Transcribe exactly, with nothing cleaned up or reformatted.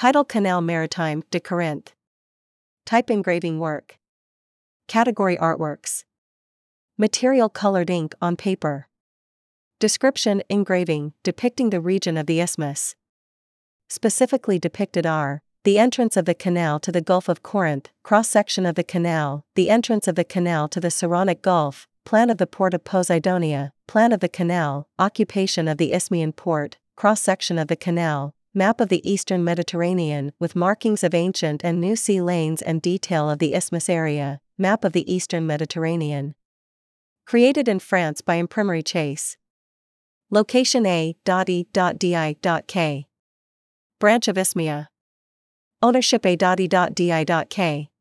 Title: Canal Maritime de Corinthe. Type: engraving work. Category: artworks. Material: colored ink on paper. Description: engraving depicting the region of the isthmus. Specifically depicted are the entrance of the canal to the Gulf of Corinth, cross-section of the canal, the entrance of the canal to the Saronic Gulf, plan of the port of Poseidonia, plan of the canal, occupation of the Isthmian port, cross-section of the canal, map of the eastern Mediterranean with markings of ancient and new sea lanes and detail of the isthmus area, map of the eastern Mediterranean. Created in France by Imprimerie Chase. Location: A.E.Di.K. Branch of Isthmia. Ownership: A.E.Di.K.